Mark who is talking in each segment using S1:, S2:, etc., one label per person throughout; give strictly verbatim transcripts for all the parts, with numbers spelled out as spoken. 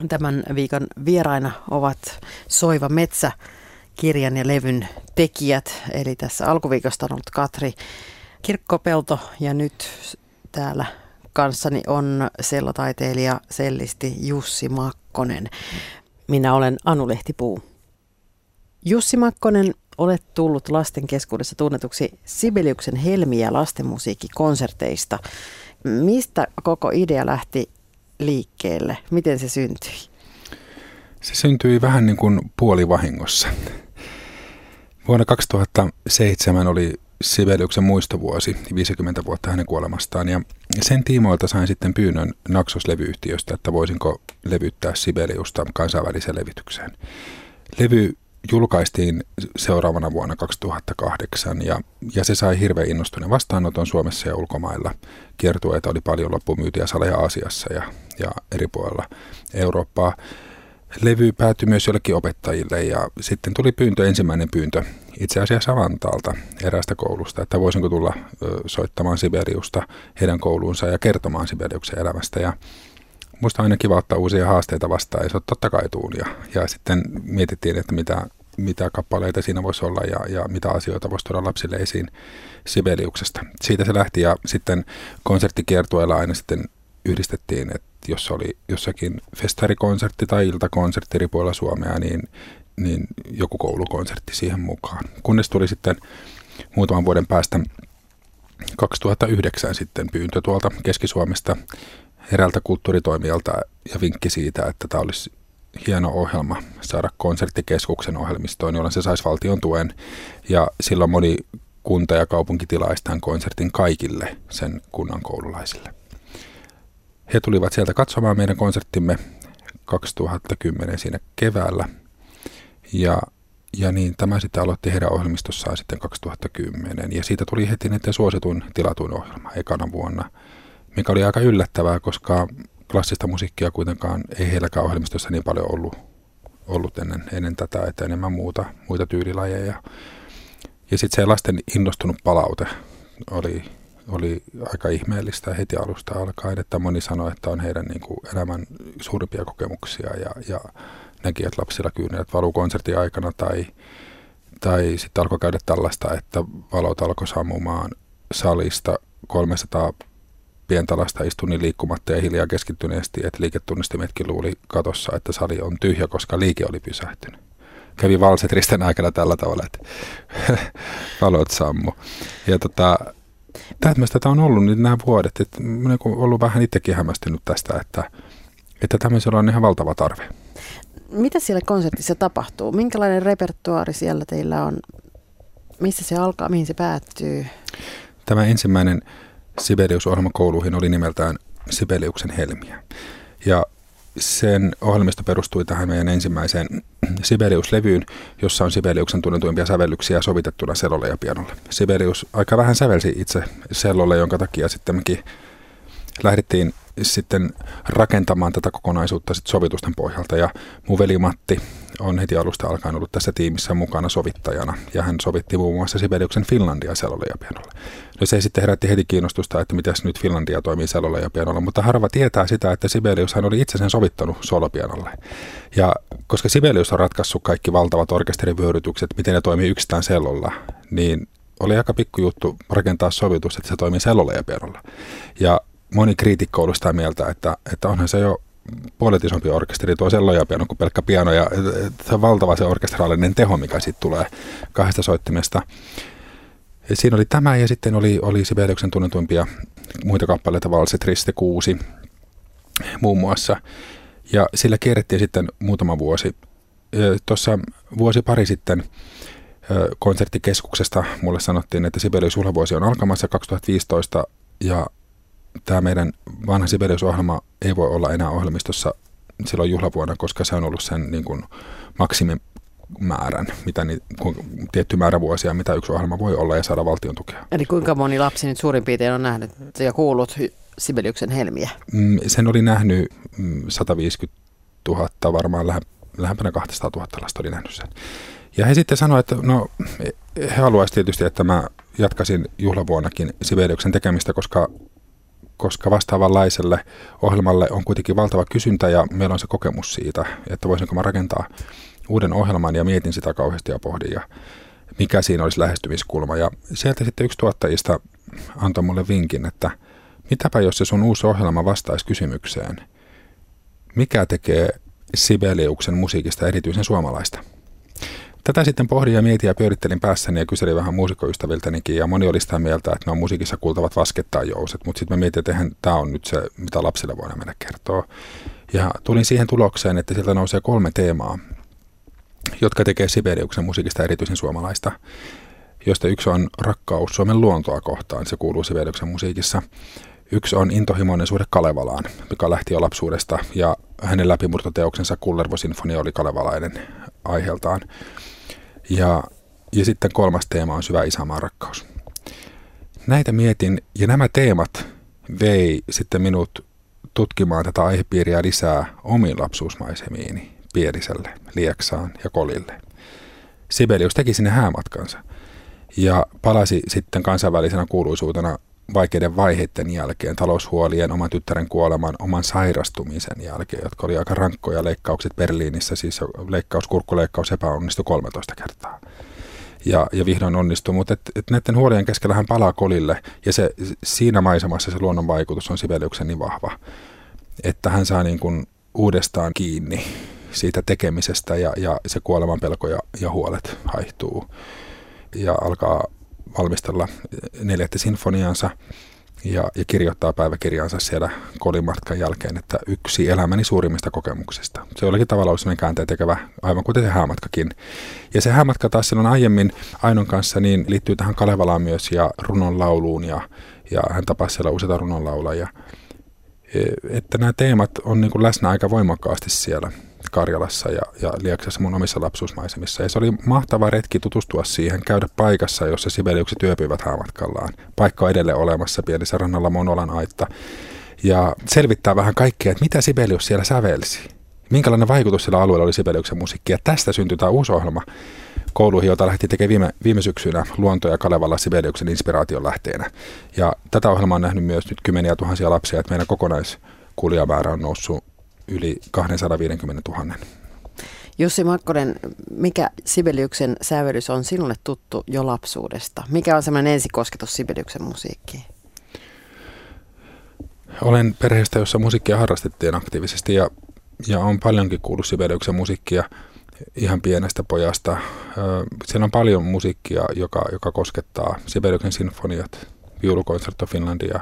S1: Tämän viikon vieraina ovat Soiva metsä -kirjan ja levyn tekijät. Eli tässä alkuviikosta on ollut Katri Kirkkopelto ja nyt täällä kanssani on sellotaiteilija, sellisti Jussi Makkonen. Minä olen Anu Lehtipuu. Jussi Makkonen, olet tullut lasten keskuudessa tunnetuksi Sibeliuksen Helmi- ja lastenmusiikkikonserteista. Mistä koko idea lähti liikkeelle? Miten se syntyi?
S2: Se syntyi vähän niin kuin puolivahingossa. Vuonna kaksituhattaseitsemän oli Sibeliuksen muistovuosi, viisikymmentä vuotta hänen kuolemastaan, ja sen tiimoilta sain sitten pyynnön Naxos-levyyhtiöstä, että voisinko levyttää Sibeliusta kansainväliseen levitykseen. Levy julkaistiin seuraavana vuonna kaksituhattakahdeksan ja, ja se sai hirveän innostuneen vastaanoton Suomessa ja ulkomailla. Kiertueita oli paljon, loppumyytiä saleja Aasiassa ja, ja eri puolilla Eurooppaa. Levy päätyi myös jollekin opettajille ja sitten tuli pyyntö, ensimmäinen pyyntö itse asiassa Vantaalta eräästä koulusta, että voisinko tulla ö, soittamaan Sibeliusta heidän kouluunsa ja kertomaan Sibeliuksen elämästä. Ja musta on aina kiva ottaa uusia haasteita vastaan ja se on totta kai tuun. Ja, ja sitten mietittiin, että mitä, mitä kappaleita siinä voisi olla ja, ja mitä asioita voisi tuoda lapsille esiin Sibeliuksesta. Siitä se lähti ja sitten konserttikiertueella aina sitten yhdistettiin, että jos oli jossakin festarikonsertti tai iltakonsertti eri puolilla Suomea, niin, niin joku koulukonsertti siihen mukaan. Kunnes tuli sitten muutaman vuoden päästä kaksituhattayhdeksän sitten pyyntö tuolta Keski-Suomesta eräältä kulttuuritoimijalta ja vinkki siitä, että tämä olisi hieno ohjelma saada konserttikeskuksen ohjelmistoon, jolloin se saisi valtion tuen. Ja silloin moni kunta ja kaupunki tilaisi tämän konsertin kaikille sen kunnan koululaisille. He tulivat sieltä katsomaan meidän konserttimme kaksituhattakymmenen siinä keväällä. Ja, ja niin tämä sitten aloitti heidän ohjelmistossaan sitten kaksituhattakymmenen. Ja siitä tuli heti näiden suosituin tilatuin ohjelma ekana vuonna, mikä oli aika yllättävää, koska klassista musiikkia kuitenkaan ei heilläkään ohjelmistossa niin paljon ollut, ollut ennen, ennen tätä, että enemmän muuta, muita tyylilajeja. Ja sitten se lasten innostunut palaute oli, oli aika ihmeellistä heti alusta alkaen, että moni sanoi, että on heidän niin kuin elämän suurimpia kokemuksia ja, ja näki, että lapsilla kyynelet valuu konsertin aikana tai, tai sitten alkoi käydä tällaista, että valot alkoi sammumaan salista kolmesataa pientä lasta istui niin liikkumatta ja hiljaa keskittyneesti, että liiketunnistimetkin luuli katossa, että sali on tyhjä, koska liike oli pysähtynyt. Kävi valset risten aikana tällä tavalla, että valot sammu. Ja tota, tämmöistä on ollut nyt nämä vuodet, että olen ollut vähän itsekin hämmästynyt tästä, että, että tämmöisellä on ihan valtava tarve.
S1: Mitä siellä konsertissa tapahtuu? Minkälainen repertuaari siellä teillä on? Missä se alkaa, mihin se päättyy?
S2: Tämä ensimmäinen Sibelius-ohjelma kouluihin oli nimeltään Sibeliuksen Helmiä. Ja sen ohjelmisto perustui tähän meidän ensimmäiseen Sibelius-levyyn, jossa on Sibeliuksen tunnetuimpia sävellyksiä sovitettuna sellolle ja pianolle. Sibelius aika vähän sävelsi itse sellolle, jonka takia sitten mekin lähdettiin sitten rakentamaan tätä kokonaisuutta sit sovitusten pohjalta. Ja mun veli Matti on heti alusta alkaen ollut tässä tiimissä mukana sovittajana. Ja hän sovitti muun muassa Sibeliuksen Finlandia sellolle ja pianolle. No se sitten herätti heti kiinnostusta, että mitäs nyt Finlandia toimii sellolle ja pianolle. Mutta harva tietää sitä, että Sibelius hän oli itse sen sovittanut solopianolle. Ja koska Sibelius on ratkaissut kaikki valtavat orkesterivyörytykset, miten ne toimii yksistään sellolla, niin oli aika pikkujuttu rakentaa sovitus, että se toimii sellolle ja pianolla. Ja moni kriitikko on ollut sitä mieltä, että, että onhan se jo puolet isompi orkesteri tuo sello ja piano kuin pelkkä piano. Ja se on valtava se orkestraalinen teho, mikä siitä tulee kahdesta soittimesta. Ja siinä oli tämä ja sitten oli, oli Sibeliuksen tunnetuimpia muita kappaleita, Valse Triste kuusi muun muassa. Ja sillä kierrettiin sitten muutama vuosi. Tuossa vuosi pari sitten konserttikeskuksesta mulle sanottiin, että Sibelius-juhlavuosi on alkamassa kaksituhattaviisitoista ja tämä meidän vanha Sibelius-ohjelma ei voi olla enää ohjelmistossa silloin juhlavuonna, koska se on ollut sen niin kuin maksimimäärän, mitä ni, tietty määrä vuosia, mitä yksi ohjelma voi olla ja saada valtion tukea.
S1: Eli kuinka moni lapsi nyt suurin piirtein on nähnyt ja kuullut Sibeliuksen Helmiä?
S2: Sen oli nähnyt sataviisikymmentätuhatta, varmaan lähe, lähempänä kaksisataatuhatta lasta oli nähnyt sen. Ja he sitten sanoivat, että no, he haluaisivat tietysti, että mä jatkaisin juhlavuonnakin Sibeliuksen tekemistä, koska koska vastaavanlaiselle ohjelmalle on kuitenkin valtava kysyntä ja meillä on se kokemus siitä, että voisinko mä rakentaa uuden ohjelman ja mietin sitä kauheasti ja pohdin ja mikä siinä olisi lähestymiskulma. Ja sieltä sitten yksi tuottajista antoi mulle vinkin, että mitäpä jos se sun uusi ohjelma vastaisi kysymykseen, mikä tekee Sibeliuksen musiikista erityisen suomalaista. Tätä sitten pohdin ja mietin ja pyörittelin päässäni ja kyselin vähän muusikkoystäviltänikin ja moni oli sitä mieltä, että ne on musiikissa kuultavat vaskettaa jouset, mutta sitten mä mietin, että eihän tämä on nyt se, mitä lapsille voidaan mennä kertoa. Ja tulin siihen tulokseen, että sieltä nousee kolme teemaa, jotka tekee Sibeliuksen musiikista erityisen suomalaista, josta yksi on rakkaus Suomen luontoa kohtaan, se kuuluu Sibeliuksen musiikissa. Yksi on intohimoinen suhde Kalevalaan, mikä lähti jo lapsuudesta, ja hänen läpimurtoteoksensa Kullervo-sinfonia oli kalevalainen aiheeltaan. Ja, ja sitten kolmas teema on syvä isänmaan rakkaus. Näitä mietin, ja nämä teemat vei sitten minut tutkimaan tätä aihepiiriä lisää omiin lapsuusmaisemiini, Pieliselle, Lieksaan ja Kolille. Sibelius teki sinne häämatkansa ja palasi sitten kansainvälisenä kuuluisuutena vaikeiden vaiheiden jälkeen, taloushuolien, oman tyttären kuoleman, oman sairastumisen jälkeen, jotka oli aika rankkoja leikkaukset Berliinissä, siis leikkaus, kurkkuleikkaus epäonnistui kolmetoista kertaa. Ja, ja vihdoin onnistui, mutta et, et näiden huolien keskellä hän palaa Kolille, ja se, siinä maisemassa se luonnon vaikutus on Sibeliuksen niin vahva, että hän saa niin kuin uudestaan kiinni siitä tekemisestä, ja, ja se kuoleman pelko ja, ja huolet haihtuu, ja alkaa valmistella neljättä sinfoniansa ja, ja kirjoittaa päiväkirjansa siellä Kolin-matkan jälkeen, että yksi elämäni suurimmista kokemuksista. Se olikin tavallaan sellainen käänteen tekevä, aivan kuten se häämatkakin. Ja se häämatka taas silloin aiemmin Ainon kanssa niin liittyy tähän Kalevalaan myös ja runonlauluun ja, ja hän tapasi siellä useita runonlaulajia. Että nämä teemat on niin kuin läsnä aika voimakkaasti siellä Karjalassa ja, ja Lieksassa mun omissa lapsuusmaisemissa. Ja se oli mahtava retki tutustua siihen, käydä paikassa, jossa Sibeliukset yöpyivät häämatkallaan. Paikka on edelleen olemassa, pienessä rannalla Monolan aitta. Ja selvittää vähän kaikkea, että mitä Sibelius siellä sävelsi. Minkälainen vaikutus sillä alueella oli Sibeliuksen musiikki. Ja tästä syntyi tämä uusi ohjelma kouluihin, jota lähti tekemään viime, viime syksynä Luonto ja Kalevala Sibeliuksen inspiraation lähteenä. Ja tätä ohjelmaa on nähnyt myös nyt kymmeniä tuhansia lapsia, että meidän kokonaiskuulijamäärä on noussut yli kaksisataaviisikymmentätuhatta.
S1: Jussi Makkonen, mikä Sibeliuksen sävellys on sinulle tuttu jo lapsuudesta? Mikä on semmoinen ensikosketus Sibeliuksen musiikkiin? Olen perheestä, jossa musiikkia harrastettiin aktiivisesti ja, ja on paljonkin kuullut Sibeliuksen musiikkia ihan pienestä pojasta. Siellä on paljon musiikkia, joka, joka koskettaa Sibeliuksen sinfoniat, Viulukonsertto Finlandia,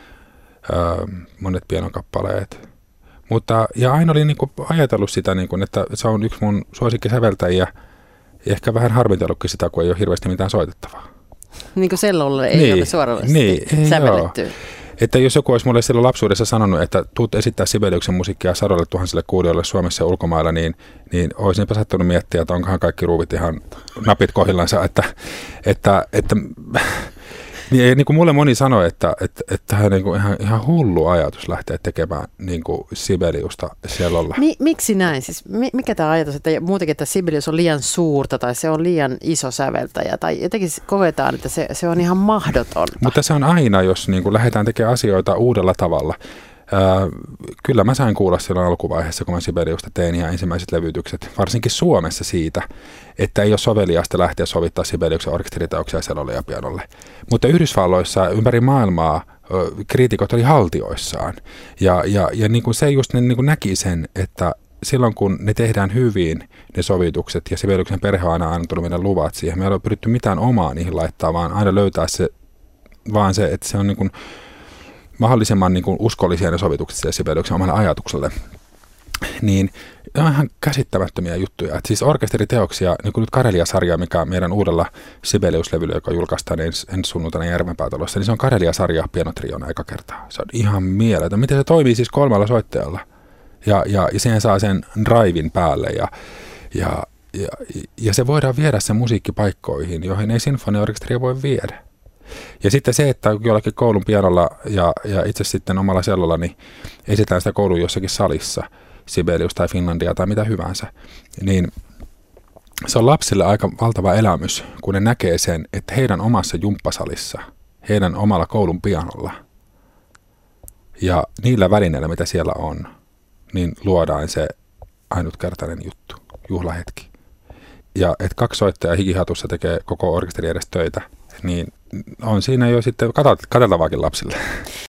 S1: monet pianokappaleet. Mutta, ja aina oli niin kuin ajatellut sitä, niin kuin, että se on yksi mun suosikkisäveltäjiä ja ehkä vähän harmitellukin sitä, kun ei ole hirveästi mitään soitettavaa. Niin kuin sellolle ei
S2: niin,
S1: ole suorallisesti
S2: niin,
S1: sävelletty.
S2: Joo. Että jos joku olisi mulle silloin lapsuudessa sanonut, että tuut esittää Sibeliuksen musiikkia sadoille tuhansille kuulijoille Suomessa ja ulkomailla, niin, niin olisinpä sattunut miettiä, että onkohan kaikki ruuvit ihan napit kohdillansa, että, että, että niin, niin kuin mulle moni sanoi, että, että, että tämä on niin kuin ihan, ihan hullu ajatus lähteä tekemään niin kuin Sibeliusta sellolla.
S1: Mi, miksi näin? Siis, mikä tämä ajatus, että muutenkin, että Sibelius on liian suurta tai se on liian iso säveltäjä tai jotenkin koetaan, että se, se on ihan mahdotonta.
S2: Mutta se on aina, jos niin kuin lähdetään tekemään asioita uudella tavalla. Ää, kyllä mä sain kuulla silloin alkuvaiheessa, kun mä Sibeliusta tein ihan ensimmäiset levytykset, varsinkin Suomessa siitä, että ei ole soveliasta lähteä sovittaa Sibeliuksen orkesteriteoksia sellolle ja pianolle. Mutta Yhdysvalloissa ympäri maailmaa ö, kriitikot oli haltioissaan. Ja, ja, ja niin kuin se just ne, niin kuin näki sen, että silloin kun ne tehdään hyvin, ne sovitukset, ja Sibeliuksen perhe on aina antanut meidän luvat siihen, me ei ole pyritty mitään omaa niihin laittaa, vaan aina löytää se, vaan se, että se on niin kuin mahdollisimman niin kuin uskollisia ne sovitukset siellä Sibeliuksen omalle ajatukselle, niin on ihan käsittämättömiä juttuja. Et siis orkesteriteoksia, niin kuin nyt Karelia-sarja, mikä meidän uudella Sibelius-levyllä, joka julkaistaan ensi, ensi sunnuntaina Järvenpäätalossa, niin se on Karelia-sarja pianotriona eka kertaa. Se on ihan mieletön. Miten se toimii siis kolmella soittajalla? Ja, ja, ja siihen saa sen drivein päälle ja, ja, ja, ja se voidaan viedä sen musiikkipaikkoihin, joihin ei sinfoniaorkesteria voi viedä. Ja sitten se, että jollakin koulun pianolla ja, ja itse sitten omalla sellolla niin esitään sitä koulun jossakin salissa, Sibelius tai Finlandia tai mitä hyvänsä, niin se on lapsille aika valtava elämys, kun ne näkee sen, että heidän omassa jumppasalissa, heidän omalla koulun pianolla Ja niillä välineillä, mitä siellä on, niin luodaan se ainutkertainen juttu, juhlahetki. Ja että kaksi soittajaa hikihatussa tekee koko orkesteri edes töitä, niin on siinä jo sitten katseltavaakin lapsille.